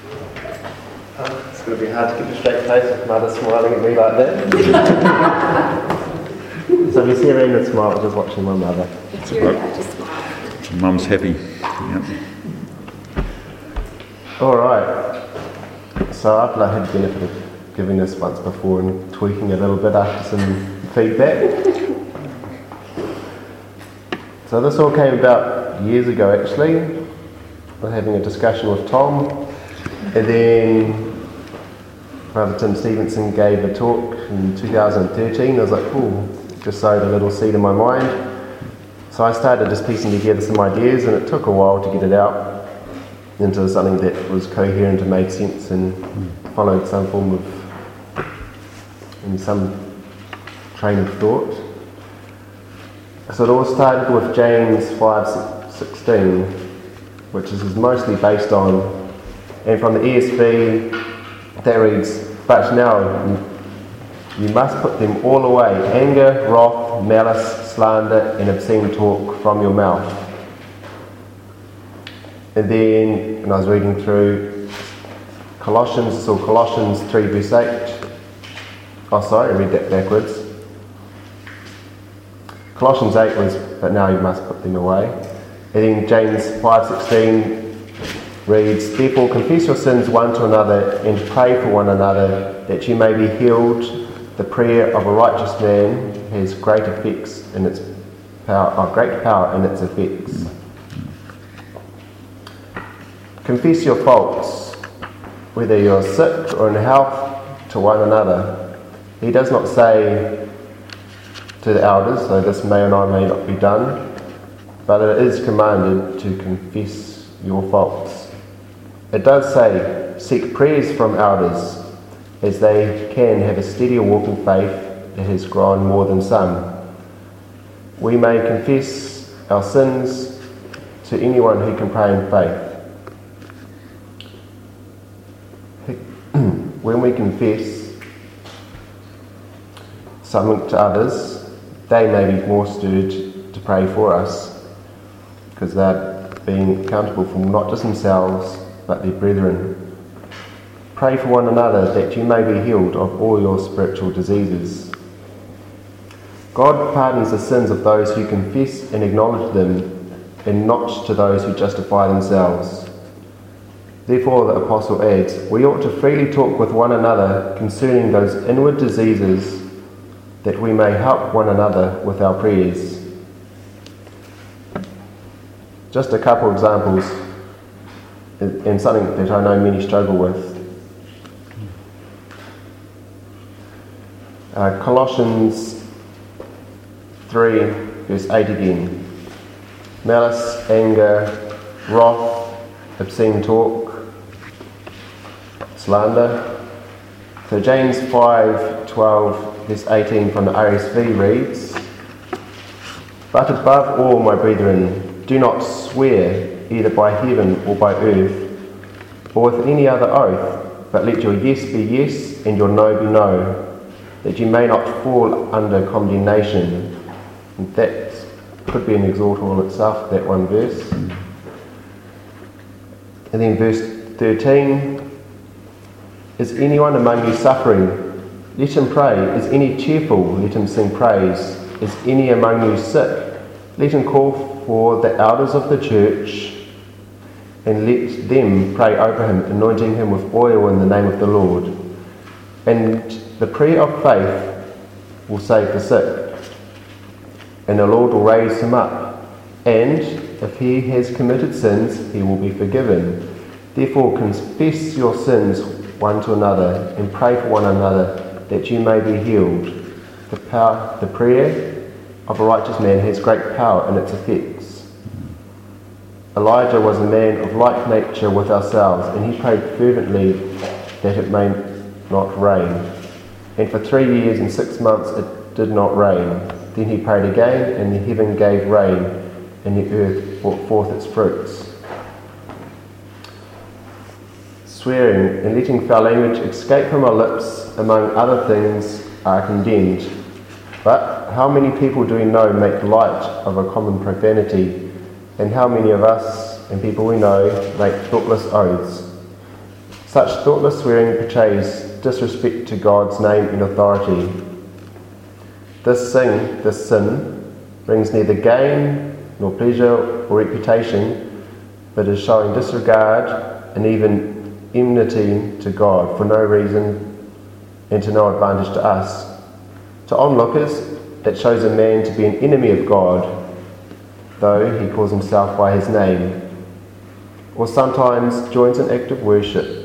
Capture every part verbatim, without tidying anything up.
Oh, it's going to be hard to keep a straight face with mother smiling at me like that. So if you see Arena smile, just watching my mother. It's your dad, just smile. Mum's happy. Yep. Alright. So I've like, had the benefit of giving this once before and tweaking a little bit after some feedback. So this all came about years ago actually. I was having a discussion with Tom, and then Brother Tim Stevenson gave a talk in two thousand thirteen. I was like, oh, just sowed a little seed in my mind. So I started just piecing together some ideas, and it took a while to get it out into something that was coherent and made sense and followed some form of, in some train of thought. So it all started with James five sixteen, which is mostly based on, and from the E S V, that reads, "But now you, you must put them all away, anger, wrath, malice, slander, and obscene talk from your mouth." And then, when I was reading through Colossians, so Colossians three verse eight. Oh, sorry, I read that backwards. Colossians eight was, "But now you must put them away." And then James five sixteen reads, "Therefore confess your sins one to another and pray for one another that you may be healed. The prayer of a righteous man has great effects in its power, oh, great power in its effects." Confess your faults, whether you're sick or in health, to one another. He does not say to the elders, though this may or may not be done, but it is commanded to confess your faults. It does say, seek prayers from elders, as they can have a steadier walk in faith that has grown more than some. We may confess our sins to anyone who can pray in faith. When we confess something to others, they may be more stirred to pray for us, because they're being accountable for not just themselves, but their brethren. Pray for one another that you may be healed of all your spiritual diseases. God pardons the sins of those who confess and acknowledge them, and not to those who justify themselves. Therefore, the Apostle adds, we ought to freely talk with one another concerning those inward diseases, that we may help one another with our prayers. Just a couple of examples, and something that I know many struggle with. Uh, Colossians three, verse eight again. Malice, anger, wrath, obscene talk, slander. So James five twelve, verse eighteen from the R S V reads, "But above all, my brethren, do not swear either by heaven or by earth, or with any other oath, but let your yes be yes and your no be no, that you may not fall under condemnation." And that could be an exhortal itself, that one verse. And then verse thirteen, "Is anyone among you suffering? Let him pray. Is any cheerful? Let him sing praise. Is any among you sick? Let him call for the elders of the church, and let them pray over him, anointing him with oil in the name of the Lord. And the prayer of faith will save the sick, and the Lord will raise him up. And if he has committed sins, he will be forgiven. Therefore confess your sins one to another, and pray for one another, that you may be healed. The power, the prayer of a righteous man has great power in its effects." Elijah was a man of like nature with ourselves, and he prayed fervently that it may not rain. And for three years and six months it did not rain. Then he prayed again, and the heaven gave rain, and the earth brought forth its fruits. Swearing and letting foul language escape from our lips, among other things, are condemned. But how many people do we know make light of a common profanity, and how many of us and people we know make thoughtless oaths? Such thoughtless swearing betrays disrespect to God's name and authority. This sin, this sin brings neither gain nor pleasure or reputation, but is showing disregard and even enmity to God for no reason and to no advantage to us. To onlookers, it shows a man to be an enemy of God, though he calls himself by his name, or sometimes joins an act of worship.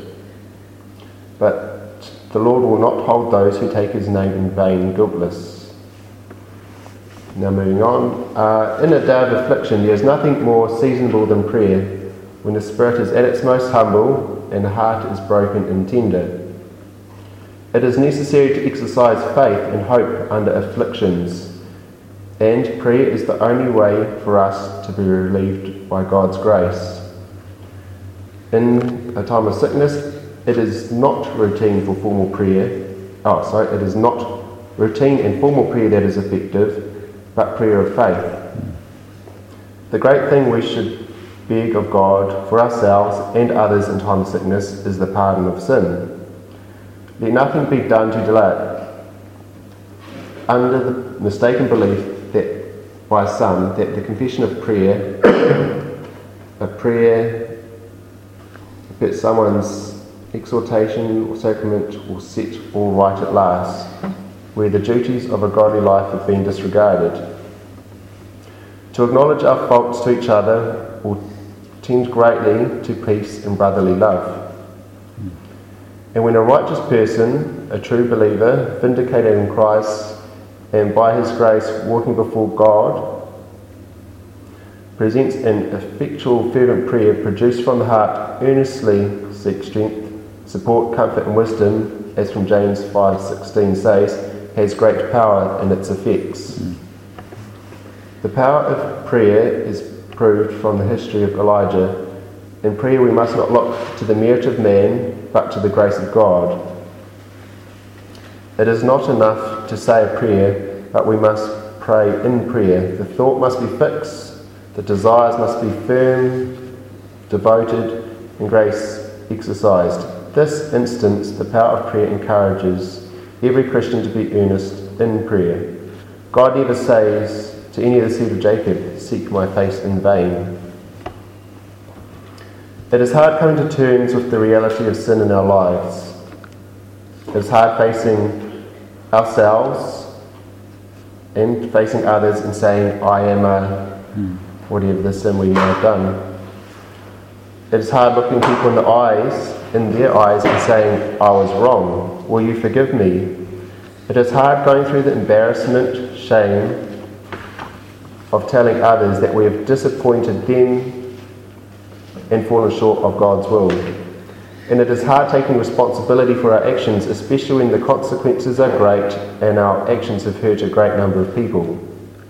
But the Lord will not hold those who take his name in vain guiltless. Now moving on. Uh, in a day of affliction, there is nothing more seasonable than prayer, when the spirit is at its most humble and the heart is broken and tender. It is necessary to exercise faith and hope under afflictions, and prayer is the only way for us to be relieved by God's grace. In a time of sickness, it is not routine for formal prayer. Oh, sorry, it is not routine and formal prayer that is effective, but prayer of faith. The great thing we should beg of God for ourselves and others in time of sickness is the pardon of sin. Let nothing be done to delay it, under the mistaken belief that by some that the confession of prayer, a prayer that someone's exhortation or sacrament will set all right at last, where the duties of a godly life have been disregarded. To acknowledge our faults to each other will tend greatly to peace and brotherly love. And when a righteous person, a true believer, vindicated in Christ and by his grace walking before God, presents an effectual fervent prayer produced from the heart, earnestly seek strength, support, comfort and wisdom, as from James five sixteen says, has great power in its effects. Mm. The power of prayer is proved from the history of Elijah. In prayer we must not look to the merit of man, but to the grace of God. It is not enough to say a prayer, but we must pray in prayer. The thought must be fixed, the desires must be firm, devoted, and grace exercised. This instance, the power of prayer encourages every Christian to be earnest in prayer. God never says to any of the seed of Jacob, seek my face in vain. It is hard coming to terms with the reality of sin in our lives. It is hard facing ourselves and facing others and saying, I am a whatever the sin we may have done. It is hard looking people in the eyes, in their eyes, and saying, I was wrong. Will you forgive me? It is hard going through the embarrassment, shame of telling others that we have disappointed them and fallen short of God's will. And it is hard taking responsibility for our actions, especially when the consequences are great and our actions have hurt a great number of people.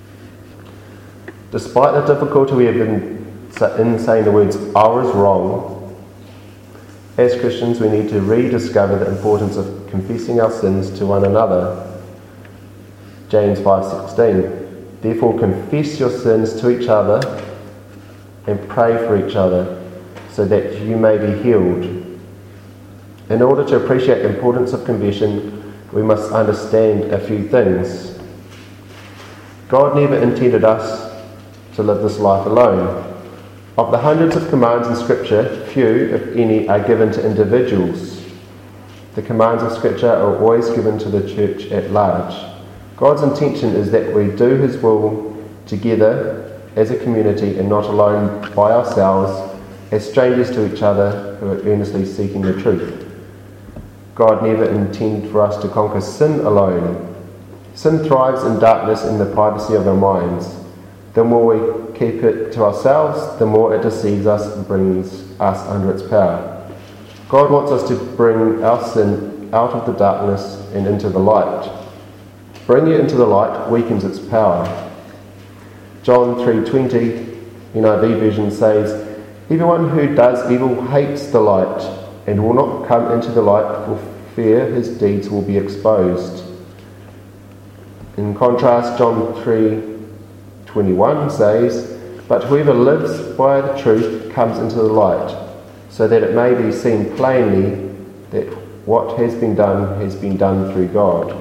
Despite the difficulty we have in, in saying the words, I was wrong, as Christians we need to rediscover the importance of confessing our sins to one another. James five sixteen. Therefore confess your sins to each other and pray for each other, so that you may be healed. In order to appreciate the importance of confession, we must understand a few things. God never intended us to live this life alone. Of the hundreds of commands in Scripture, few, if any, are given to individuals. The commands of Scripture are always given to the church at large. God's intention is that we do His will together as a community and not alone by ourselves, as strangers to each other who are earnestly seeking the truth. God never intended for us to conquer sin alone. Sin thrives in darkness in the privacy of our minds. The more we keep it to ourselves, the more it deceives us and brings us under its power. God wants us to bring our sin out of the darkness and into the light. Bringing it into the light weakens its power. John three twenty, N I V version says, everyone who does evil hates the light and will not come into the light for fear his deeds will be exposed. In contrast, John three twenty-one says, but whoever lives by the truth comes into the light, so that it may be seen plainly that what has been done has been done through God.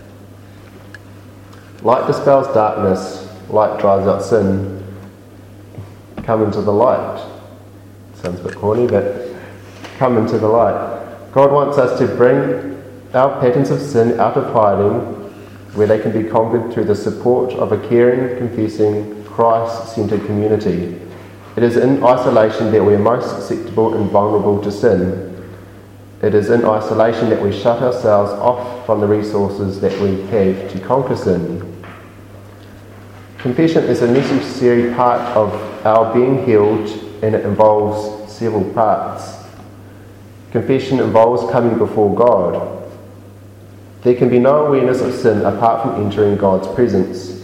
Light dispels darkness, light drives out sin. Come into the light. Sounds a bit corny, but come into the light. God wants us to bring our patterns of sin out of hiding, where they can be conquered through the support of a caring, confessing, Christ-centered community. It is in isolation that we are most susceptible and vulnerable to sin. It is in isolation that we shut ourselves off from the resources that we have to conquer sin. Confession is a necessary part of our being healed, and it involves several parts. Confession involves coming before God. There can be no awareness of sin apart from entering God's presence.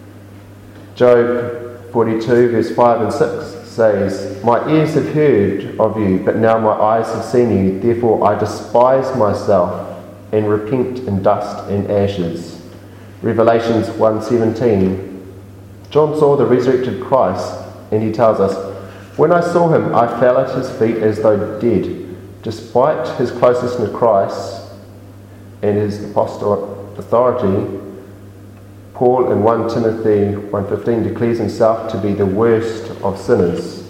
Job forty-two verse five and six says, "My ears have heard of you, but now my eyes have seen you. Therefore I despise myself and repent in dust and ashes." Revelations one seventeen. John saw the resurrected Christ, and he tells us, "When I saw him, I fell at his feet as though dead." Despite his closeness to Christ and his apostolic authority, Paul in First Timothy one fifteen declares himself to be the worst of sinners.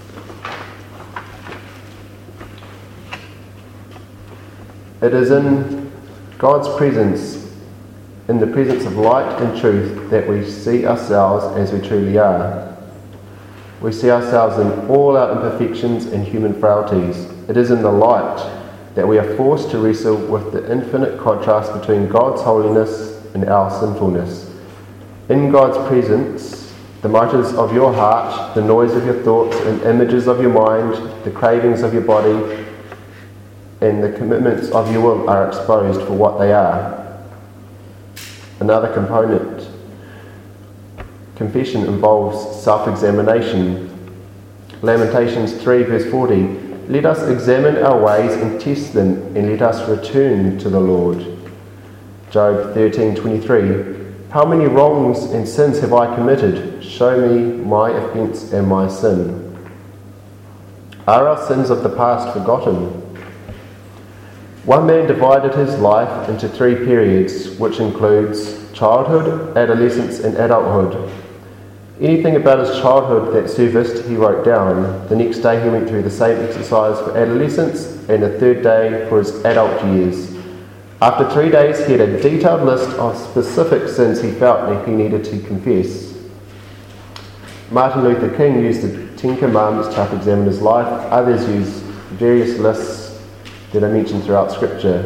It is in God's presence, in the presence of light and truth, that we see ourselves as we truly are. We see ourselves in all our imperfections and human frailties. It is in the light that we are forced to wrestle with the infinite contrast between God's holiness and our sinfulness. In God's presence, the motives of your heart, the noise of your thoughts and images of your mind, the cravings of your body, and the commitments of your will are exposed for what they are. Another component. Confession involves self-examination. Lamentations three verse forty. "Let us examine our ways and test them, and let us return to the Lord." Job thirteen twenty-three. "How many wrongs and sins have I committed? Show me my offence and my sin." Are our sins of the past forgotten? One man divided his life into three periods, which includes childhood, adolescence, and adulthood. Anything about his childhood that surfaced, he wrote down. The next day he went through the same exercise for adolescence, and the third day for his adult years. After three days, he had a detailed list of specific sins he felt that he needed to confess. Martin Luther King used the Ten Commandments to help examine his life. Others use various lists that are mentioned throughout Scripture.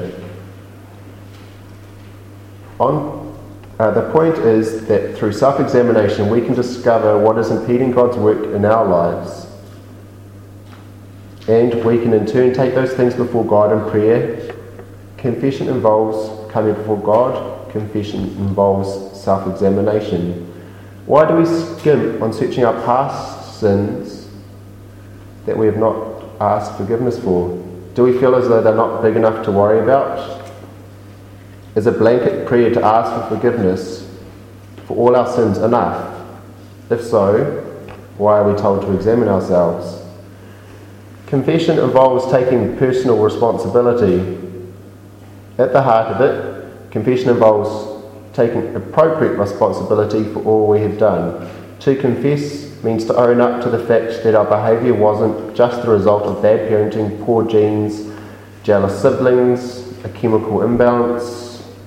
On Uh, the point is that through self-examination we can discover what is impeding God's work in our lives, and we can in turn take those things before God in prayer. Confession involves coming before God. Confession involves self-examination. Why do we skimp on searching our past sins that we have not asked forgiveness for? Do we feel as though they're not big enough to worry about? Is a blanket prayer to ask for forgiveness for all our sins enough? If so, why are we told to examine ourselves? Confession involves taking personal responsibility. At the heart of it, confession involves taking appropriate responsibility for all we have done. To confess means to own up to the fact that our behaviour wasn't just the result of bad parenting, poor genes, jealous siblings, a chemical imbalance,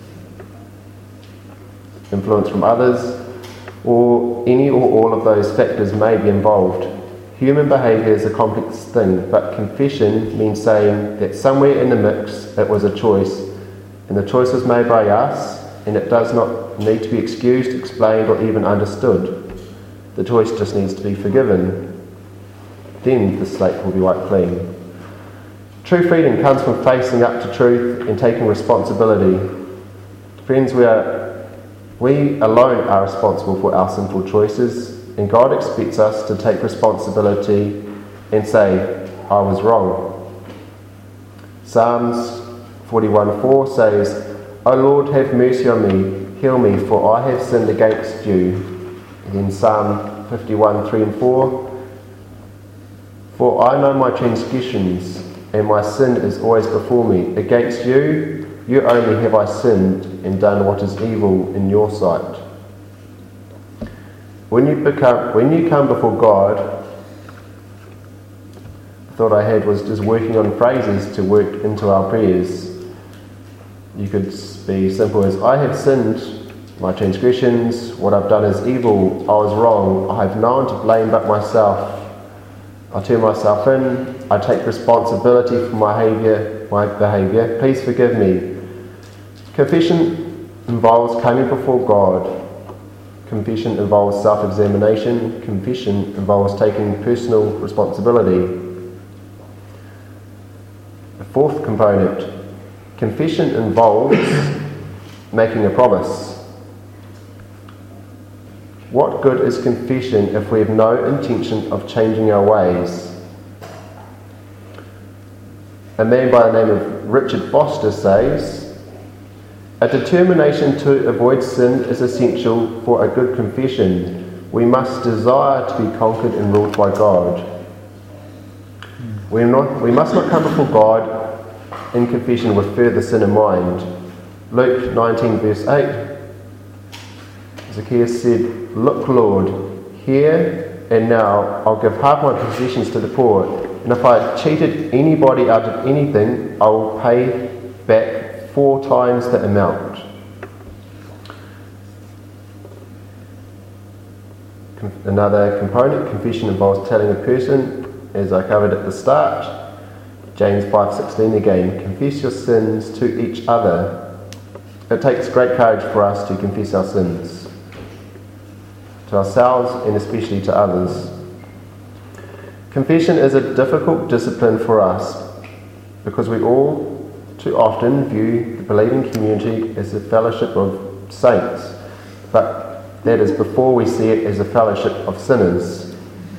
influence from others, or any or all of those factors may be involved. Human behaviour is a complex thing, but confession means saying that somewhere in the mix it was a choice, and the choice was made by us, and it does not need to be excused, explained, or even understood. The choice just needs to be forgiven. Then the slate will be wiped clean. True freedom comes from facing up to truth and taking responsibility. Friends, we are We alone are responsible for our sinful choices, and God expects us to take responsibility and say, "I was wrong." Psalms forty-one four says, "O Lord, have mercy on me, heal me, for I have sinned against you." And then Psalm fifty-one three and four, "For I know my transgressions, and my sin is always before me. Against you, you only have I sinned and done what is evil in your sight. When you become, when you come before God, the thought I had was just working on phrases to work into our prayers. You could be simple as, I have sinned, my transgressions, what I've done is evil, I was wrong, I have no one to blame but myself. I turn myself in, I take responsibility for my behaviour, my behaviour. Please forgive me. Confession involves coming before God. Confession involves self-examination. Confession involves taking personal responsibility. The fourth component, confession involves making a promise. What good is confession if we have no intention of changing our ways? A man by the name of Richard Foster says, a determination to avoid sin is essential for a good confession. We must desire to be conquered and ruled by God. We're not, we must not come before God in confession with further sin in mind. Luke nineteen verse eight, Zacchaeus said, look, Lord, here and now I'll give half my possessions to the poor, and if I cheated anybody out of anything, I will pay back four times the amount. Another component, confession involves telling a person, as I covered at the start, James five sixteen again, confess your sins to each other. It takes great courage for us to confess our sins, to ourselves and especially to others. Confession is a difficult discipline for us because we all too often view the believing community as a fellowship of saints, but that is before we see it as a fellowship of sinners.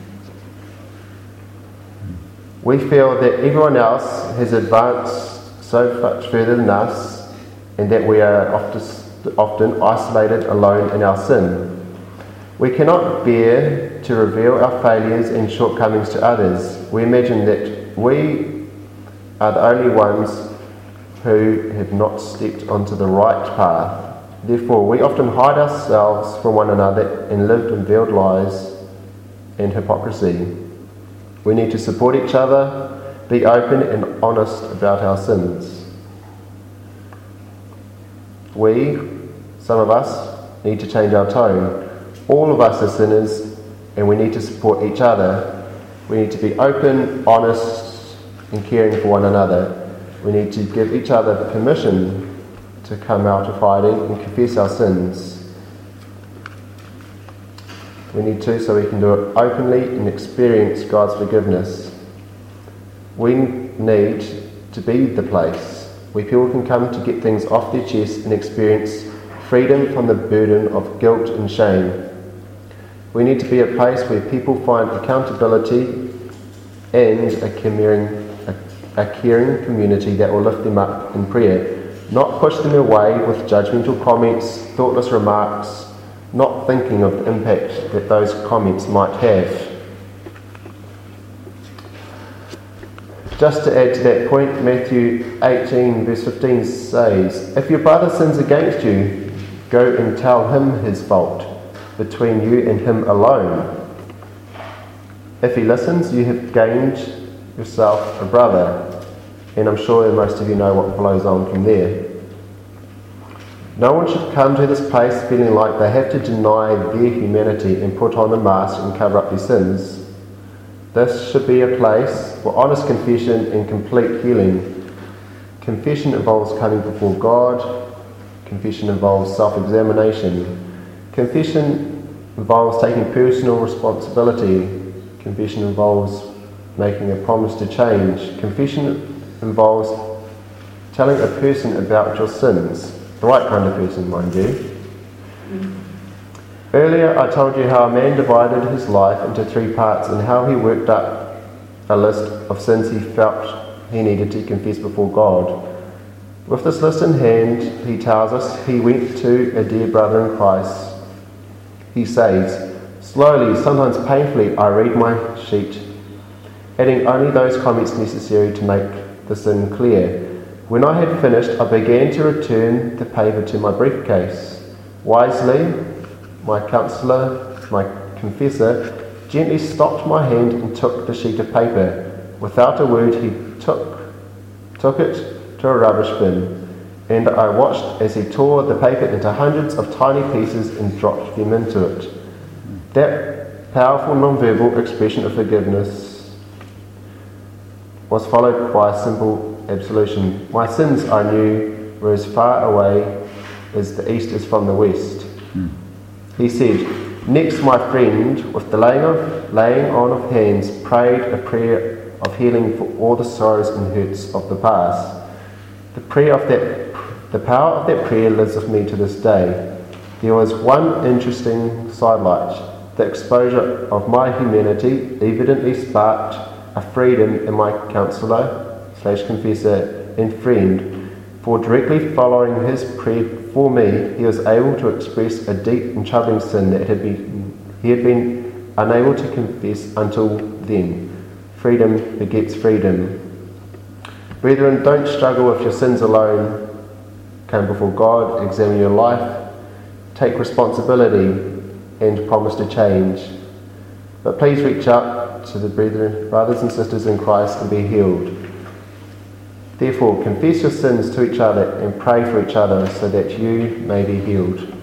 We feel that everyone else has advanced so much further than us and that we are often, often isolated alone in our sin. We cannot bear to reveal our failures and shortcomings to others. We imagine that we are the only ones who have not stepped onto the right path. Therefore, we often hide ourselves from one another and live in veiled lies and hypocrisy. We need to support each other, be open and honest about our sins. We, some of us, need to change our tone. All of us are sinners and we need to support each other. We need to be open, honest and caring for one another. We need to give each other permission to come out of hiding and confess our sins. We need to so we can do it openly and experience God's forgiveness. We need to be the place where people can come to get things off their chest and experience freedom from the burden of guilt and shame. We need to be a place where people find accountability and a caring, a, a caring community that will lift them up in prayer, not push them away with judgmental comments, thoughtless remarks, not thinking of the impact that those comments might have. Just to add to that point, Matthew eighteen verse fifteen says, if your brother sins against you, go and tell him his fault, between you and him alone. If he listens, you have gained yourself a brother. And I'm sure most of you know what follows on from there. No one should come to this place feeling like they have to deny their humanity and put on a mask and cover up their sins. This should be a place for honest confession and complete healing. Confession involves coming before God. Confession involves self-examination. Confession involves taking personal responsibility. Confession involves making a promise to change. Confession involves telling a person about your sins. The right kind of person, mind you. Mm. Earlier I told you how a man divided his life into three parts and how he worked up a list of sins he felt he needed to confess before God. With this list in hand, he tells us he went to a dear brother in Christ. He says, slowly, sometimes painfully, I read my sheet, adding only those comments necessary to make the sin clear. When I had finished, I began to return the paper to my briefcase. Wisely, my counsellor, my confessor, gently stopped my hand and took the sheet of paper. Without a word, he took, took it to a rubbish bin, and I watched as he tore the paper into hundreds of tiny pieces and dropped them into it. That powerful non-verbal expression of forgiveness was followed by a simple absolution. My sins, I knew, were as far away as the east is from the west. Hmm. He said, next my friend, with the laying, of, laying on of hands, prayed a prayer of healing for all the sorrows and hurts of the past. The prayer of that, the power of that prayer lives with me to this day. There was one interesting sidelight. The exposure of my humanity evidently sparked a freedom in my counsellor slash confessor and friend, for directly following his prayer for me, he was able to express a deep and troubling sin that had been, he had been unable to confess until then. Freedom begets freedom. Brethren, don't struggle with your sins alone. Come before God, examine your life, take responsibility, and promise to change. But please reach out to the brethren, brothers and sisters in Christ and be healed. Therefore, confess your sins to each other and pray for each other so that you may be healed.